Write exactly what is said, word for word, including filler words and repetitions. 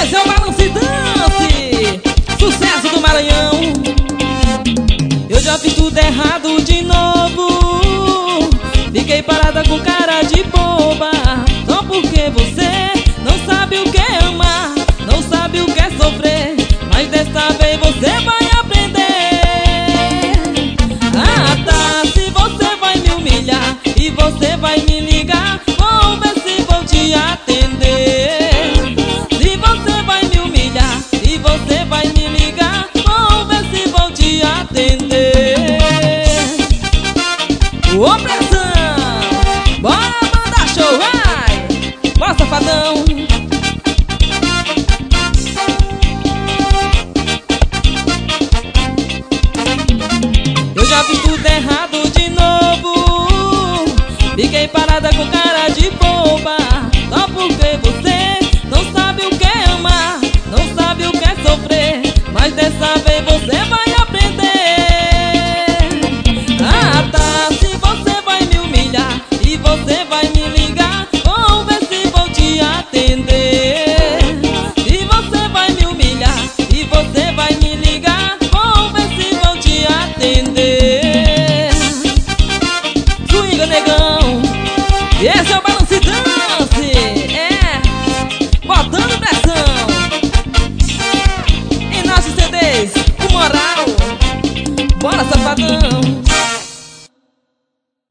Esse é o Balance Dance, sucesso do Maranhão. Eu já fiz tudo errado de novo, fiquei parada com cara de boba, só porque você não sabe o que é amar, não sabe o que é sofrer, mas desta vez você vai aprender. Ah tá, se você vai me humilhar e você vai me ligar, vou ver se vou te atender. Se você vai me humilhar e você vai me ligar, vou ver se vou te atender. Ô pressão, bora mandar show, vai! Bora safadão. Eu já fiz tudo errado de novo, fiquei parada com cara de boba, só porque você não sabe o que é amar, não sabe o que é sofrer, mas dessa vez você vai